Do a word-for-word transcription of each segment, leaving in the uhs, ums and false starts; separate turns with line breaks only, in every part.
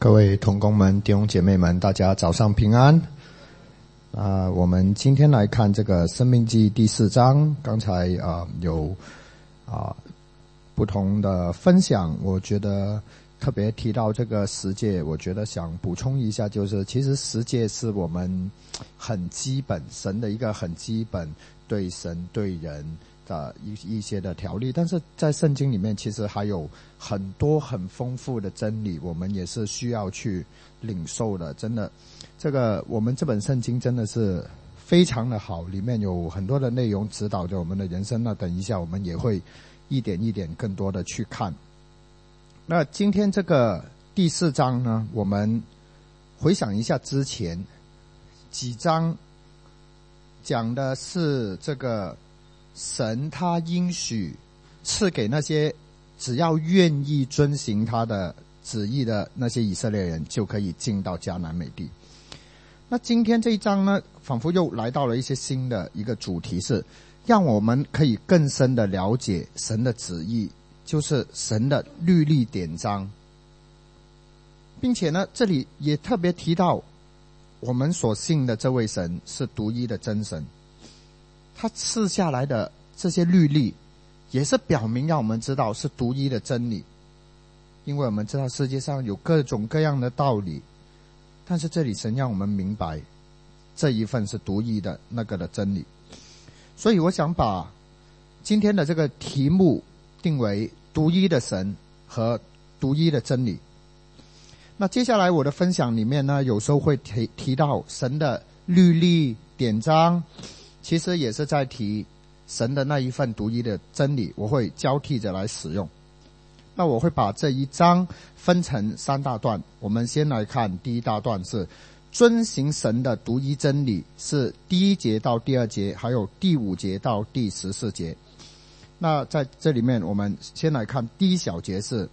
各位同工们、弟兄姐妹们，大家早上平安。啊、呃，我们今天来看这个《申命记》第四章。刚才啊、呃、有啊、呃、不同的分享，我觉得特别提到这个十诫，我觉得想补充一下，就是其实十诫是我们很基本，神的一个很基本对神对人的一一些的条例，但是在圣经里面其实还有很多很丰富的真理，我们也是需要去领受的。真的，这个我们这本圣经真的是非常的好，里面有很多的内容指导着我们的人生。那等一下我们也会一点一点更多的去看。那今天这个第四章呢，我们回想一下之前几章讲的是这个神他应许赐给那些只要愿意遵行他的旨意的那些以色列人，就可以进到迦南美地。那今天这一章呢，仿佛又来到了一些新的一个主题，是让我们可以更深的了解神的旨意，就是神的律例典章。并且呢，这里也特别提到我们所信的这位神是独一的真神，他赐下来的这些律例也是表明让我们知道是独一的真理。因为我们知道世界上有各种各样的道理，但是这里神让我们明白这一份是独一的那个的真理。所以我想把今天的这个题目定为独一的神和独一的真理。那接下来我的分享里面呢，有时候会提提到神的律例典章，其实也是在提神的那一份独一的真理，我会交替着来使用。那我会把这一章分成三大段，我们先来看第一大段，是遵行神的独一真理，是第一节到第二节，还有第五节到第十四节。那在这里面我们先来看第一小节，是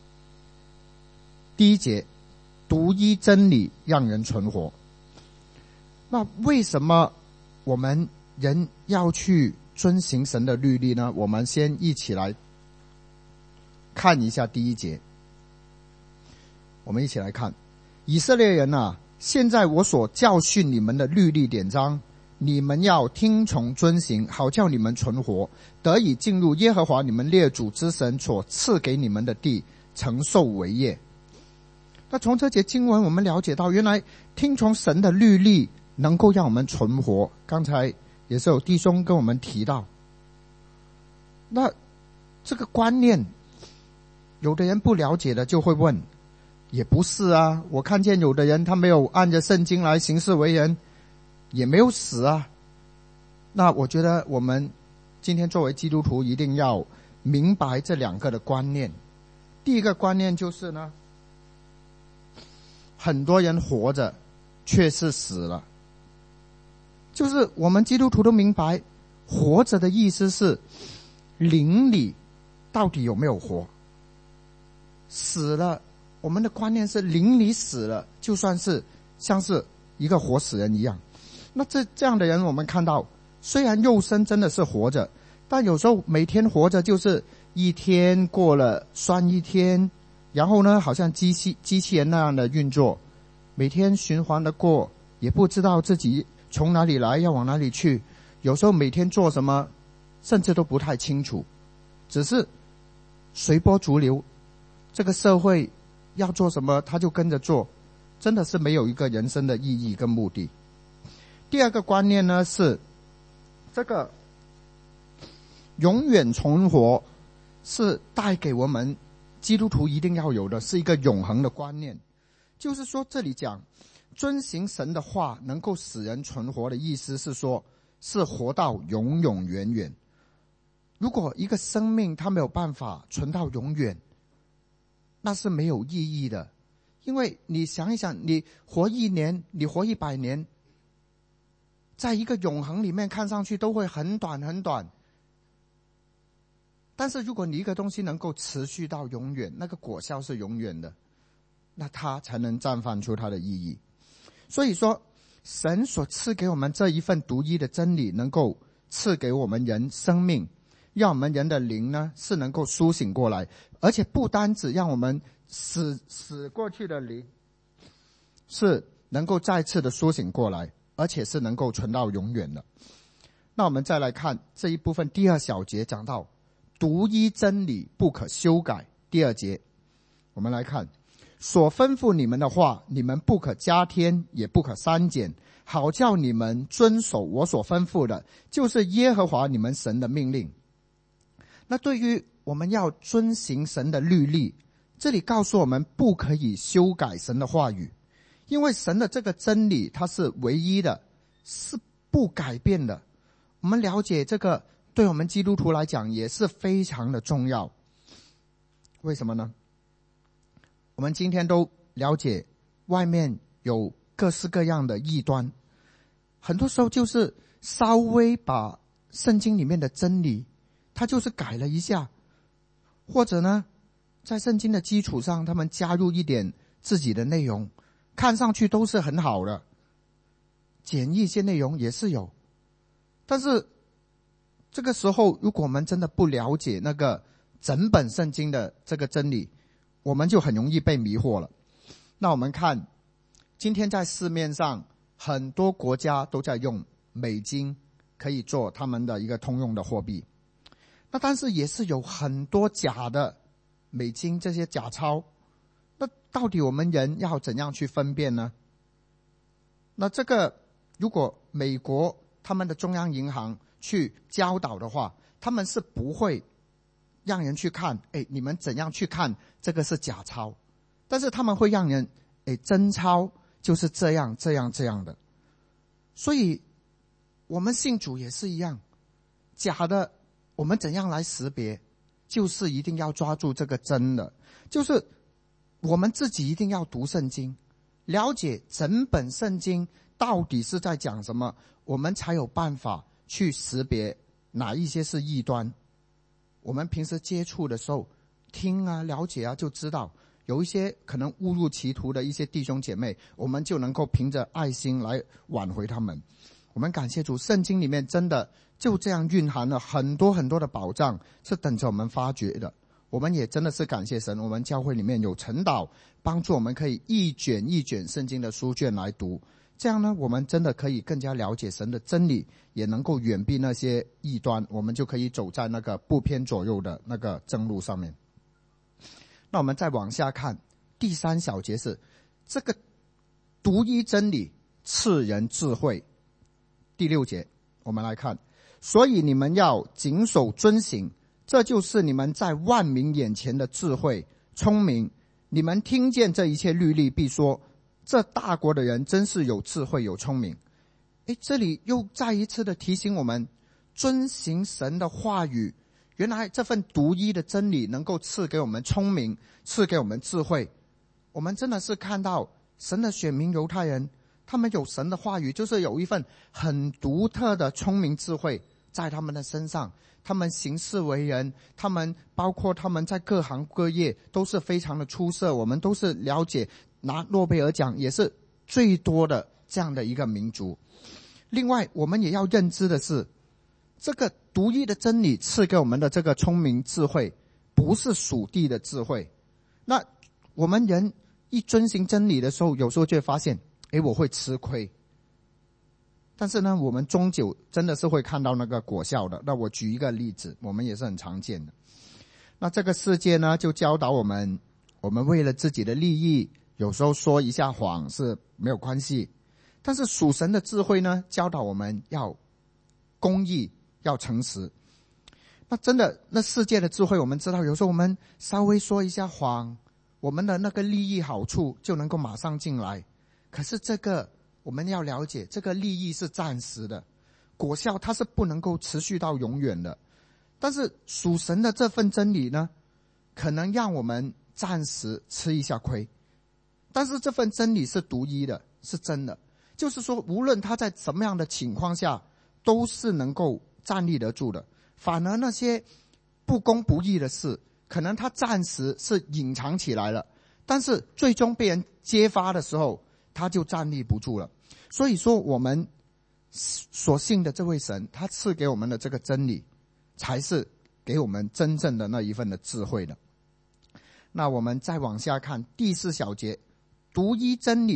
第一节，独一真理让人存活。那为什么我们人要去遵行神的律例呢？我们先一起来看一下第一节。我们一起来看，以色列人啊，现在我所教训你们的律例典章，你们要听从遵行，好叫你们存活，得以进入耶和华你们列祖之神所赐给你们的地，承受为业。那从这节经文我们了解到，原来听从神的律例能够让我们存活。刚才也是有弟兄跟我们提到，那这个观念有的人不了解的就会问，也不是啊，我看见有的人他没有按着圣经来行事为人，也没有死啊。那我觉得我们今天作为基督徒一定要明白这两个的观念。第一个观念就是呢，很多人活着却是死了。就是我们基督徒都明白，活着的意思是灵里到底有没有活。死了，我们的观念是灵里死了，就算是像是一个活死人一样。那这这样的人，我们看到虽然肉身真的是活着，但有时候每天活着就是一天过了算一天，然后呢好像机器机器人那样的运作，每天循环的过，也不知道自己从哪里来要往哪里去，有时候每天做什么甚至都不太清楚，只是随波逐流，这个社会要做什么他就跟着做，真的是没有一个人生的意义跟目的。第二个观念呢，是这个永远存活是带给我们基督徒一定要有的，是一个永恒的观念。就是说这里讲遵行神的话能够使人存活的意思是说，是活到永永远远。如果一个生命它没有办法存到永远，那是没有意义的。因为你想一想，你活一年，你活一百年，在一个永恒里面看上去都会很短很短，但是如果你一个东西能够持续到永远，那个果效是永远的，那它才能绽放出它的意义。所以说神所赐给我们这一份独一的真理，能够赐给我们人生命，让我们人的灵呢是能够苏醒过来，而且不单只让我们死死过去的灵是能够再次的苏醒过来，而且是能够存到永远的。那我们再来看这一部分第二小节，讲到独一真理不可修改。第二节我们来看，所吩咐你们的话，你们不可加添，也不可删减，好叫你们遵守我所吩咐的，就是耶和华你们神的命令。那对于我们要遵行神的律例，这里告诉我们不可以修改神的话语，因为神的这个真理它是唯一的，是不改变的。我们了解这个对我们基督徒来讲也是非常的重要。为什么呢？我们今天都了解外面有各式各样的异端，很多时候就是稍微把圣经里面的真理他就是改了一下，或者呢在圣经的基础上他们加入一点自己的内容，看上去都是很好的，减一些内容也是有。但是这个时候如果我们真的不了解那个整本圣经的这个真理，我们就很容易被迷惑了。那我们看今天在市面上很多国家都在用美金可以做他们的一个通用的货币，那但是也是有很多假的美金，这些假钞，那到底我们人要怎样去分辨呢？那这个如果美国他们的中央银行去教导的话，他们是不会让人去看，哎，你们怎样去看这个是假钞，但是他们会让人，哎，真钞就是这样这样这样的。所以我们信主也是一样，假的我们怎样来识别，就是一定要抓住这个真的，就是我们自己一定要读圣经，了解整本圣经到底是在讲什么，我们才有办法去识别哪一些是异端。我们平时接触的时候听啊了解啊，就知道有一些可能误入歧途的一些弟兄姐妹，我们就能够凭着爱心来挽回他们。我们感谢主，圣经里面真的就这样蕴含了很多很多的宝藏，是等着我们发掘的。我们也真的是感谢神，我们教会里面有晨祷，帮助我们可以一卷一卷圣经的书卷来读，这样呢我们真的可以更加了解神的真理，也能够远避那些异端，我们就可以走在那个不偏左右的那个正路上面。那我们再往下看第三小节，是这个独一真理赐人智慧。第六节我们来看，所以你们要谨守遵行，这就是你们在万民眼前的智慧聪明。你们听见这一切律例，必说这大国的人真是有智慧有聪明。诶，这里又再一次的提醒我们遵行神的话语，原来这份独一的真理能够赐给我们聪明，赐给我们智慧。我们真的是看到神的选民犹太人，他们有神的话语，就是有一份很独特的聪明智慧在他们的身上，他们行事为人，他们包括他们在各行各业都是非常的出色。我们都是了解拿诺贝尔奖也是最多的这样的一个民族。另外我们也要认知的是，这个独一的真理赐给我们的这个聪明智慧不是属地的智慧。那我们人一遵行真理的时候，有时候就会发现，诶，我会吃亏，但是呢我们终究真的是会看到那个果效的。那我举一个例子，我们也是很常见的。那这个世界呢就教导我们，我们为了自己的利益有时候说一下谎是没有关系，但是属神的智慧呢教导我们要公义要诚实。那真的那世界的智慧，我们知道有时候我们稍微说一下谎，我们的那个利益好处就能够马上进来，可是这个我们要了解，这个利益是暂时的，果效它是不能够持续到永远的。但是属神的这份真理呢，可能让我们暂时吃一下亏，但是这份真理是独一的，是真的，就是说无论它在什么样的情况下都是能够站立得住的。反而那些不公不义的事，可能它暂时是隐藏起来了，但是最终被人揭发的时候，它就站立不住了。所以说我们所信的这位神，他赐给我们的这个真理才是给我们真正的那一份的智慧的。那我们再往下看第四小节，独一真理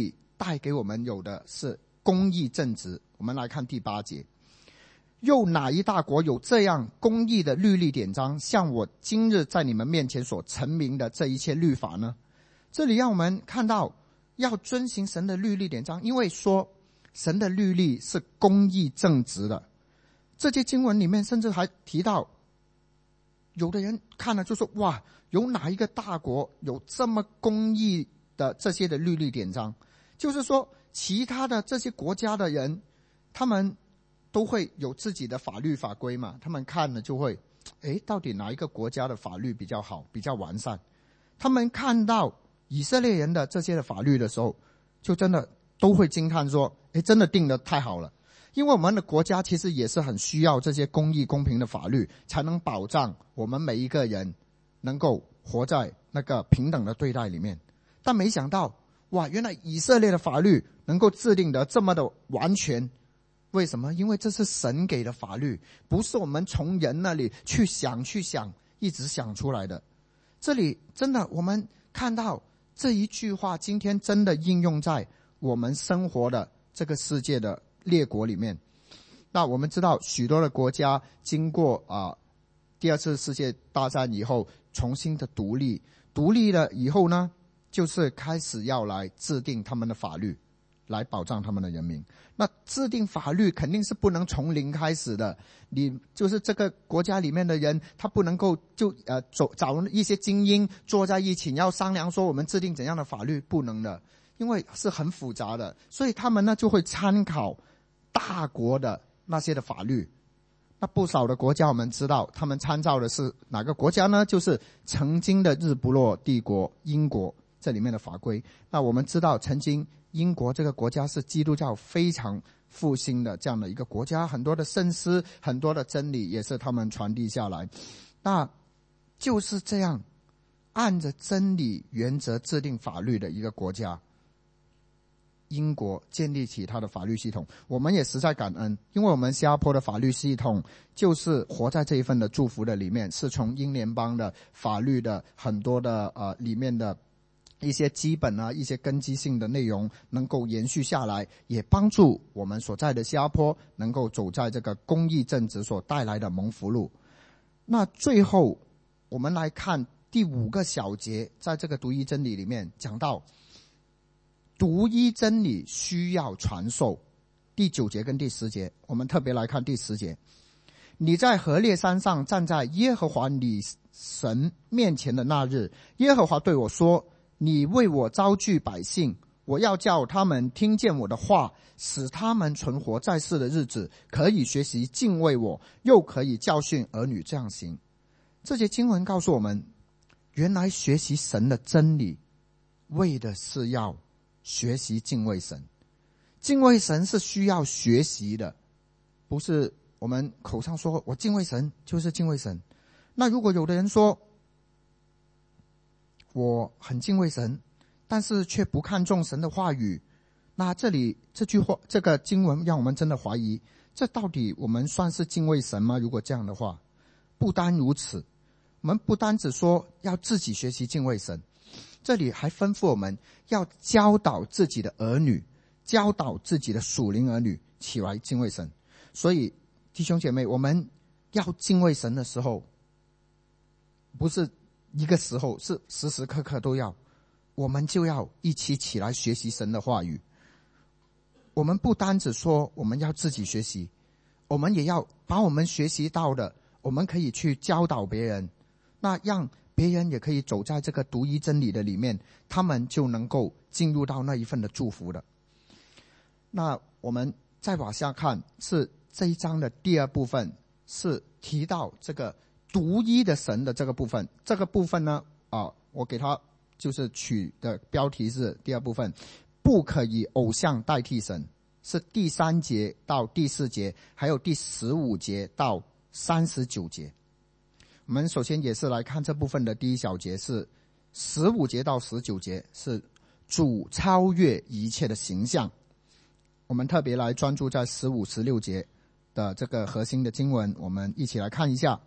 带给我们有的是公义正直。我们来看第八节，又哪一大国有这样公义的律例典章，像我今日在你们面前所陈明的这一切律法呢？这里让我们看到要遵行神的律例典章，因为说神的律例是公义正直的。这些经文里面甚至还提到，有的人看了就说，哇，有哪一个大国有这么公义的这些的律例典章？就是说其他的这些国家的人，他们都会有自己的法律法规嘛，他们看了就会，诶，到底哪一个国家的法律比较好，比较完善？他们看到以色列人的这些的法律的时候，就真的都会惊叹说，诶，真的定得太好了。因为我们的国家其实也是很需要这些公义公平的法律，才能保障我们每一个人能够活在那个平等的对待里面。但没想到，哇，原来以色列的法律能够制定得这么的完全。为什么？因为这是神给的法律，不是我们从人那里去想去想一直想出来的。这里真的我们看到这一句话今天真的应用在我们生活的这个世界的列国里面。那我们知道许多的国家经过啊第二次世界大战以后重新的独立，独立了以后呢，就是开始要来制定他们的法律，来保障他们的人民。那制定法律肯定是不能从零开始的，你就是这个国家里面的人，他不能够就呃走找一些精英坐在一起要商量说我们制定怎样的法律，不能的，因为是很复杂的。所以他们呢就会参考大国的那些的法律。那不少的国家我们知道他们参照的是哪个国家呢？就是曾经的日不落帝国英国这里面的法规。那我们知道曾经英国这个国家是基督教非常复兴的这样的一个国家，很多的圣诗很多的真理也是他们传递下来。那就是这样按着真理原则制定法律的一个国家，英国建立起它的法律系统。我们也实在感恩，因为我们新加坡的法律系统就是活在这一份的祝福的里面，是从英联邦的法律的很多的呃里面的一些基本啊一些根基性的内容能够延续下来，也帮助我们所在的新加坡能够走在这个公义正直所带来的蒙福路。那最后我们来看第五个小节，在这个独一真理里面讲到独一真理需要传授。第九节跟第十节，我们特别来看第十节。你在何烈山上站在耶和华你神面前的那日，耶和华对我说，你为我招聚百姓，我要叫他们听见我的话，使他们存活在世的日子，可以学习敬畏我，又可以教训儿女这样行。这些经文告诉我们，原来学习神的真理为的是要学习敬畏神。敬畏神是需要学习的，不是我们口上说我敬畏神就是敬畏神。那如果有的人说我很敬畏神，但是却不看重神的话语，那这里这句话这个经文让我们真的怀疑，这到底我们算是敬畏神吗？如果这样的话，不单如此，我们不单只说要自己学习敬畏神，这里还吩咐我们要教导自己的儿女，教导自己的属灵儿女起来敬畏神。所以弟兄姐妹，我们要敬畏神的时候，不是一个时候，是时时刻刻都要，我们就要一起起来学习神的话语。我们不单只说我们要自己学习，我们也要把我们学习到的，我们可以去教导别人，那让别人也可以走在这个独一真理的里面，他们就能够进入到那一份的祝福的。那我们再往下看，是这一章的第二部分，是提到这个独一的神的这个部分。这个部分呢，啊，我给它就是取的标题是第二部分，不可以偶像代替神，是第三节到第四节，还有第十五节到三十九节。我们首先也是来看这部分的第一小节，是十五节到十九节，是主超越一切的形象。我们特别来专注在十五、十六节的这个核心的经文，我们一起来看一下。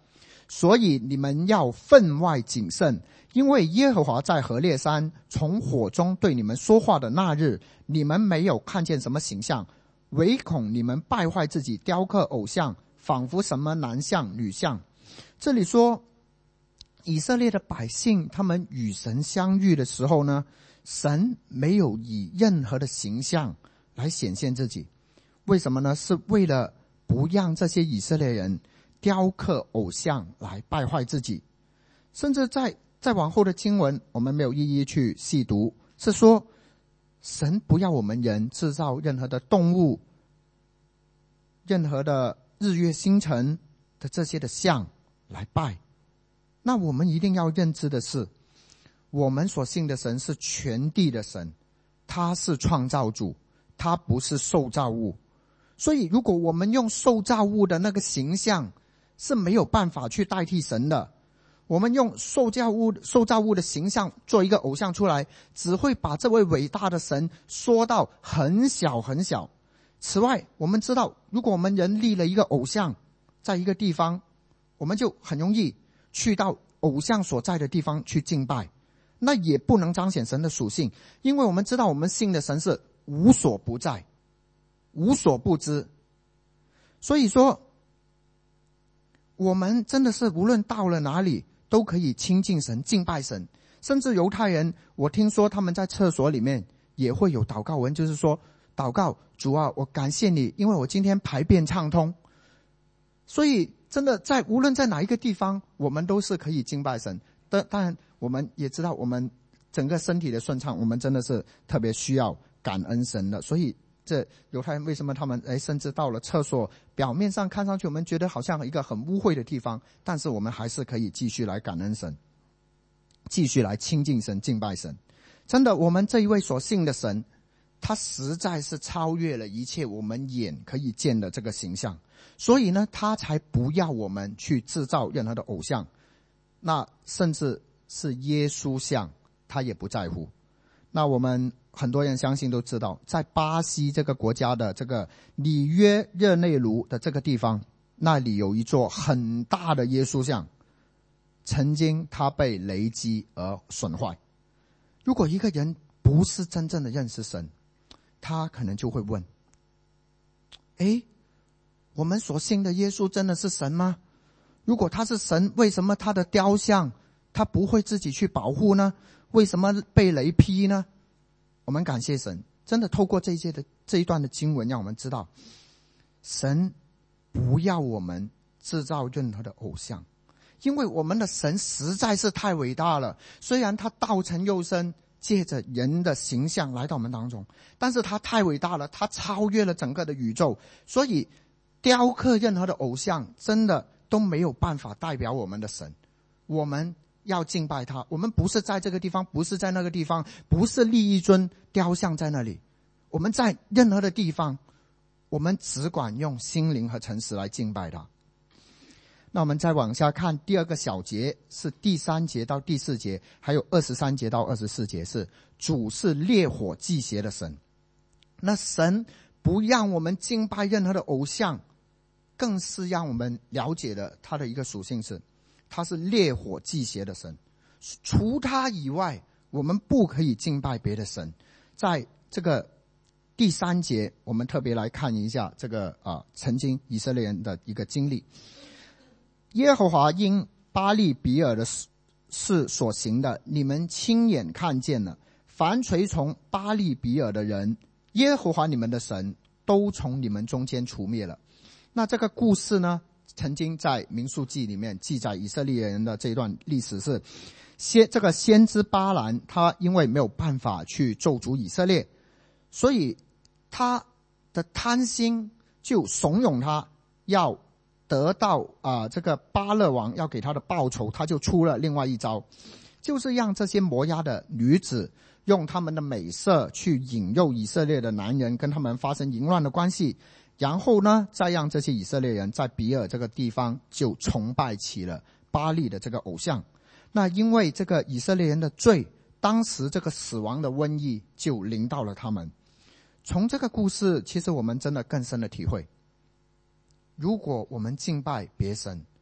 所以你们要分外谨慎，因为耶和华在何烈山从火中对你们说话的那日，你们没有看见什么形象，唯恐你们败坏自己，雕刻偶像，仿佛什么男像女像。这里说以色列的百姓他们与神相遇的时候呢，神没有以任何的形象来显现自己。为什么呢？是为了不让这些以色列人雕刻偶像来败坏自己。甚至在再往后的经文我们没有一一去细读，是说神不要我们人制造任何的动物，任何的日月星辰的这些的像来拜。那我们一定要认知的是，我们所信的神是全地的神，他是创造主，他不是受造物。所以如果我们用受造物的那个形象是没有办法去代替神的，我们用受造物受造物的形象做一个偶像出来，只会把这位伟大的神缩到很小很小。此外，我们知道如果我们人立了一个偶像在一个地方，我们就很容易去到偶像所在的地方去敬拜，那也不能彰显神的属性，因为我们知道我们信的神是无所不在，无所不知。所以说我们真的是无论到了哪里都可以亲近神，敬拜神。甚至犹太人，我听说他们在厕所里面也会有祷告文，就是说祷告主啊，我感谢你，因为我今天排便畅通。所以真的在无论在哪一个地方，我们都是可以敬拜神。但当然我们也知道，我们整个身体的顺畅，我们真的是特别需要感恩神的。所以这犹太人为什么他们哎，甚至到了厕所，表面上看上去我们觉得好像一个很污秽的地方，但是我们还是可以继续来感恩神，继续来亲近神，敬拜神。真的，我们这一位所信的神，他实在是超越了一切我们眼可以见的这个形象，所以呢，他才不要我们去制造任何的偶像，那甚至是耶稣像他也不在乎。那我们很多人相信都知道，在巴西这个国家的这个里约热内卢的这个地方，那里有一座很大的耶稣像，曾经他被雷击而损坏。如果一个人不是真正的认识神，他可能就会问，诶，我们所信的耶稣真的是神吗？如果他是神，为什么他的雕像他不会自己去保护呢？为什么被雷劈呢？我们感谢神，真的透过这一些的这一段的经文，让我们知道神不要我们制造任何的偶像，因为我们的神实在是太伟大了。虽然他道成肉身，借着人的形象来到我们当中，但是他太伟大了，他超越了整个的宇宙，所以雕刻任何的偶像真的都没有办法代表我们的神。我们要敬拜他，我们不是在这个地方，不是在那个地方，不是立一尊雕像在那里，我们在任何的地方，我们只管用心灵和诚实来敬拜他。那我们再往下看第二个小节，是第三节到第四节，还有二十三节到二十四节，是主是烈火祭邪的神。那神不让我们敬拜任何的偶像，更是让我们了解了他的一个属性，是他是烈火祭邪的神，除他以外我们不可以敬拜别的神。在这个第三节我们特别来看一下这个啊，曾经以色列人的一个经历。耶和华因巴利比尔的事所行的，你们亲眼看见了，凡随从巴利比尔的人，耶和华你们的神都从你们中间除灭了。那这个故事呢，曾经在民数记里面记载以色列人的这一段历史，是先这个先知巴兰，他因为没有办法去咒诅以色列，所以他的贪心就怂恿他要得到啊、呃，这个巴勒王要给他的报酬，他就出了另外一招，就是让这些摩押的女子用他们的美色去引诱以色列的男人，跟他们发生淫乱的关系，然后呢，再让这些以色列人在比尔这个地方就崇拜起了巴利的这个偶像。那因为这个以色列人的罪，当时这个死亡的瘟疫就临到了他们。从这个故事，其实我们真的更深的体会，如果我们敬拜别神，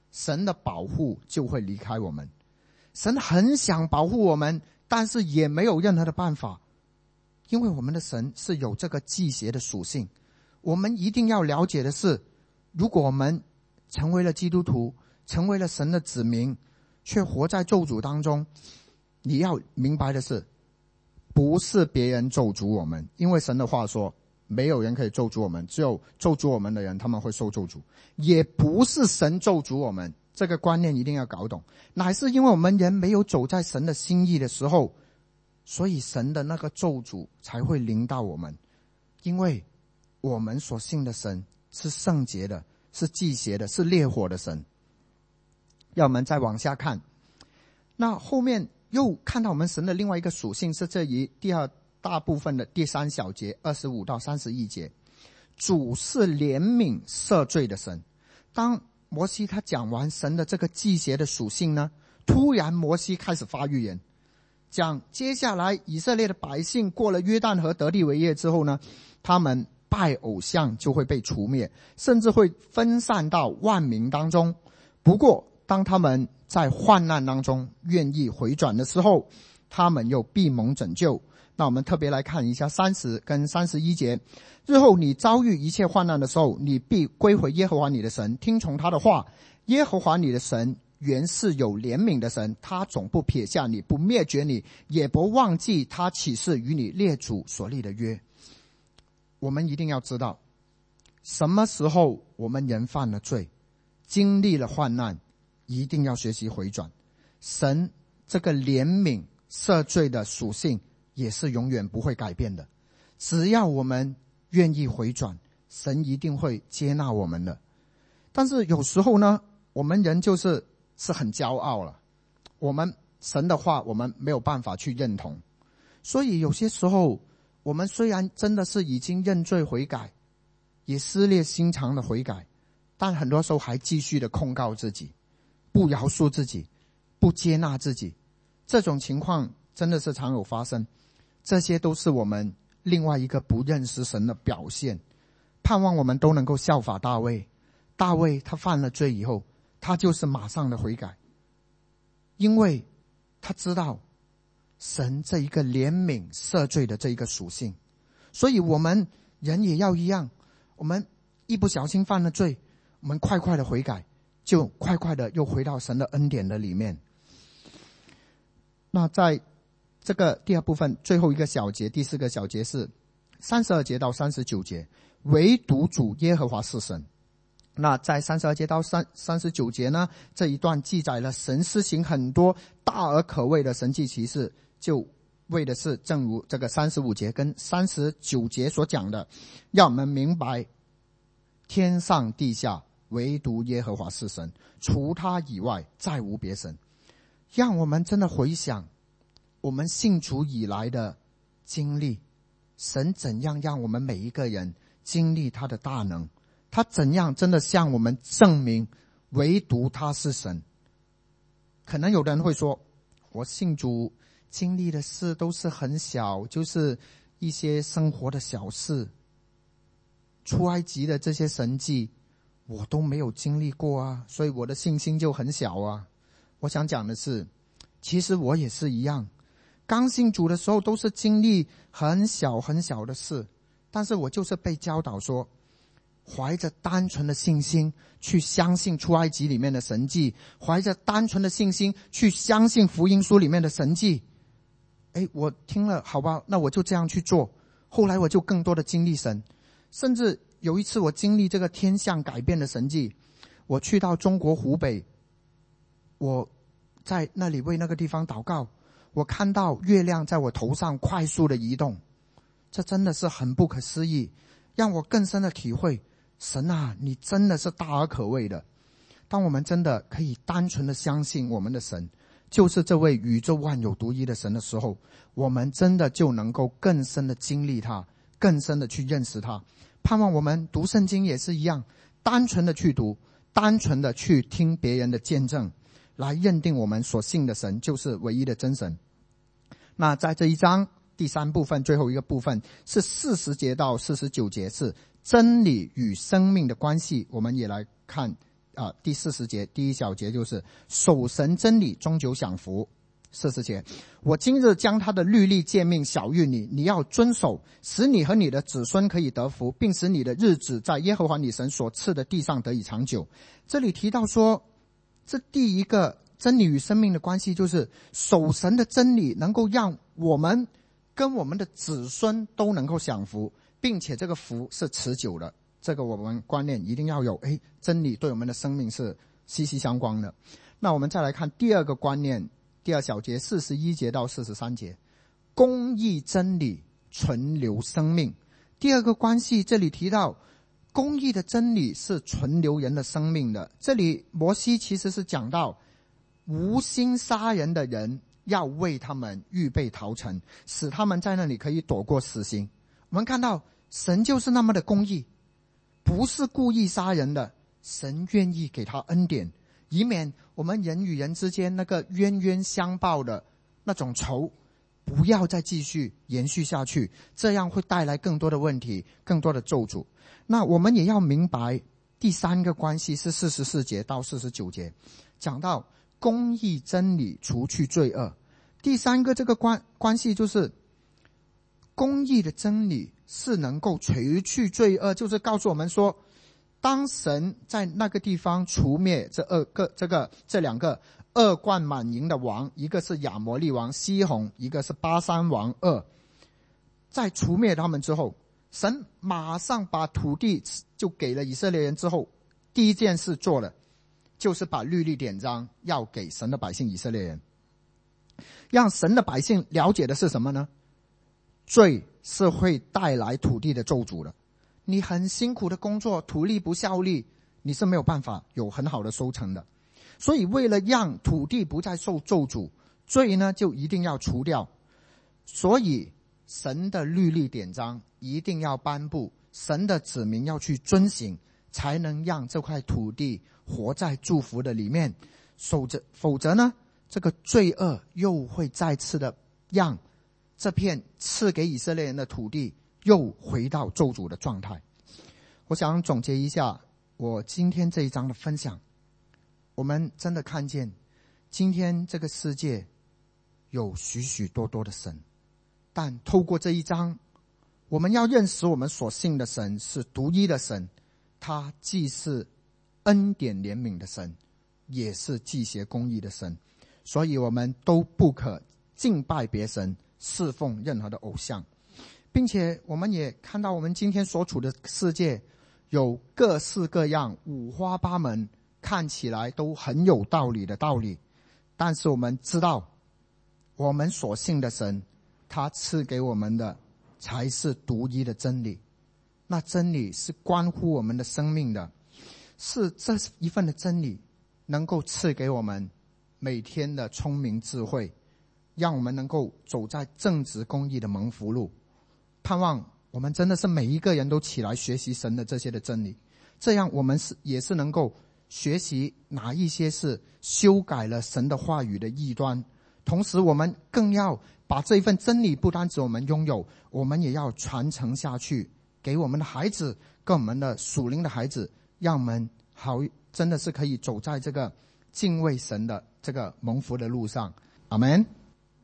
神的保护就会离开我们。神很想保护我们，但是也没有任何的办法，因为我们的神是有这个忌邪的属性。我们一定要了解的是，如果我们成为了基督徒，成为了神的子民，却活在咒诅当中，你要明白的是，不是别人咒诅我们，因为神的话说没有人可以咒诅我们，只有咒诅我们的人他们会受咒诅。也不是神咒诅我们，这个观念一定要搞懂，乃是因为我们人没有走在神的心意的时候，所以神的那个咒诅才会临到我们。因为我们所信的神是圣洁的，是忌邪的，是烈火的神。要我们再往下看，那后面又看到我们神的另外一个属性，是这一第二大部分的第三小节二十五到三十一节，主是怜悯赦罪的神。当摩西他讲完神的这个忌邪的属性呢，突然摩西开始发预言，讲接下来以色列的百姓过了约旦河得地为业之后呢，他们拜偶像就会被除灭，甚至会分散到万民当中。不过当他们在患难当中愿意回转的时候，他们又必蒙拯救。那我们特别来看一下三十跟三十一节，日后你遭遇一切患难的时候，你必归回耶和华你的神，听从他的话。耶和华你的神原是有怜悯的神，他总不撇下你，不灭绝你，也不忘记他起誓与你列祖所立的约。我们一定要知道，什么时候我们人犯了罪，经历了患难，一定要学习回转。神这个怜悯赦罪的属性也是永远不会改变的，只要我们愿意回转，神一定会接纳我们的。但是有时候呢，我们人就是是很骄傲了，我们神的话我们没有办法去认同，所以有些时候我们虽然真的是已经认罪悔改，也撕裂心肠的悔改，但很多时候还继续的控告自己，不饶恕自己，不接纳自己。这种情况真的是常有发生，这些都是我们另外一个不认识神的表现。盼望我们都能够效法大卫。大卫他犯了罪以后，他就是马上的悔改，因为他知道神这一个怜悯赦罪的这一个属性。所以我们人也要一样，我们一不小心犯了罪，我们快快的悔改，就快快的又回到神的恩典的里面。那在这个第二部分最后一个小节，第四个小节是三十二节到三十九节，唯独主耶和华是神。那在三十二节到三十九节呢，这一段记载了神施行很多大而可畏的神迹奇事，就为的是正如这个三十五节跟三十九节所讲的，让我们明白天上地下唯独耶和华是神，除他以外再无别神。让我们真的回想我们信主以来的经历，神怎样让我们每一个人经历他的大能，他怎样真的向我们证明唯独他是神。可能有的人会说，我信主经历的事都是很小，就是一些生活的小事，出埃及的这些神迹我都没有经历过啊，所以我的信心就很小啊。我想讲的是，其实我也是一样，刚信主的时候都是经历很小很小的事，但是我就是被教导说，怀着单纯的信心去相信出埃及里面的神迹，怀着单纯的信心去相信福音书里面的神迹。诶，我听了，好吧，那我就这样去做。后来我就更多的经历神，甚至有一次我经历这个天象改变的神迹，我去到中国湖北，我在那里为那个地方祷告，我看到月亮在我头上快速的移动，这真的是很不可思议，让我更深的体会，神啊，你真的是大而可畏的。当我们真的可以单纯的相信我们的神就是这位宇宙万有独一的神的时候，我们真的就能够更深的经历他，更深的去认识他。盼望我们读圣经也是一样，单纯的去读，单纯的去听别人的见证，来认定我们所信的神就是唯一的真神。那在这一章第三部分最后一个部分是四十节到四十九节，是真理与生命的关系。我们也来看
啊，第四十节第一小节就是守神真理，终久享福。四十节，我今日将他的律例诫命晓谕你，你要遵守，使你和你的子孙可以得福，并使你的日子在耶和华你神所赐的地上得以长久。这里提到说，这第一个真理与生命的关系就是守神的真理能够让我们跟我们的子孙都能够享福，并且这个福是持久的。这个我们观念一定要有，诶，真理对我们的生命是息息相关的。那我们再来看第二个观念，第二小节四十一节到四十三节，公义真理存留生命。第二个关系，这里提到公义的真理是存留人的生命的。这里摩西其实是讲到无心杀人的人要为他们预备逃城，使他们在那里可以躲过死刑。我们看到神就是那么的公义，不是故意杀人的，神愿意给他恩典，以免我们人与人之间那个冤冤相报的那种仇不要再继续延续下去，这样会带来更多的问题，更多的咒诅。那我们也要明白第三个关系是四十四节到四十九节，讲到公义真理除去罪恶。第三个这个关关系就是公义的真理是能够除去罪恶，就是告诉我们说，当神在那个地方除灭这二个这个这两个恶贯满盈的王，一个是亚摩利王西宏，一个是巴珊王噩，在除灭他们之后，神马上把土地就给了以色列人之后，第一件事做了就是把律例典章要给神的百姓以色列人，让神的百姓了解的是什么呢？罪是会带来土地的咒诅的。你很辛苦的工作，土地不效力，你是没有办法有很好的收成的。所以为了让土地不再受咒诅，罪呢就一定要除掉。所以神的律例典章一定要颁布，神的子民要去遵行，才能让这块土地活在祝福的里面。否则否则呢，这个罪恶又会再次的让这片赐给以色列人的土地又回到咒诅的状态。我想总结一下我今天这一章的分享，我们真的看见今天这个世界有许许多多的神，但透过这一章，我们要认识我们所信的神是独一的神，他既是恩典怜悯的神，也是祭邪公义的神，所以我们都不可敬拜别神，侍奉任何的偶像。并且我们也看到我们今天所处的世界有各式各样五花八门，看起来都很有道理的道理，但是我们知道我们所信的神，他赐给我们的才是独一的真理。那真理是关乎我们的生命的，是这一份的真理能够赐给我们每天的聪明智慧，让我们能够走在正直公义的蒙福路。盼望我们真的是每一个人都起来学习神的这些的真理，这样我们是也是能够学习哪一些是修改了神的话语的异端，同时我们更要把这一份真理不单止我们拥有，我们也要传承下去，给我们的孩子跟我们的属灵的孩子，让我们好真的是可以走在这个敬畏神的这个蒙福的路上。阿们。